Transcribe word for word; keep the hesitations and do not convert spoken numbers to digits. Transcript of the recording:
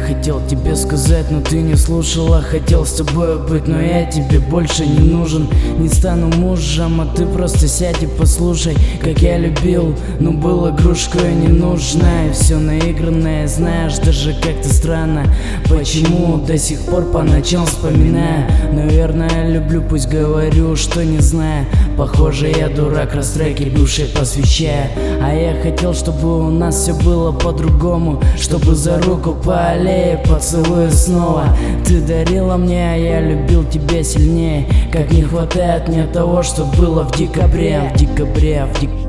хотел тебе сказать, но ты не слушала. Хотел с тобой быть, но я тебе больше не нужен. Не стану мужем, а ты просто сядь и послушай, как я любил, но был игрушкой ненужной. Все наигранное, знаешь, даже как-то странно, почему до сих пор по ночам вспоминаю. Наверное, люблю, пусть говорю, что не знаю. Похоже, я дурак, раз треки бывшей посвящаю. А я хотел, чтобы у нас все было по-другому, чтобы за руку по аллее поцелуй снова. Ты дарила мне, а я любил тебя сильнее. Как не хватает мне того, что было в декабре. В декабре, в декабре.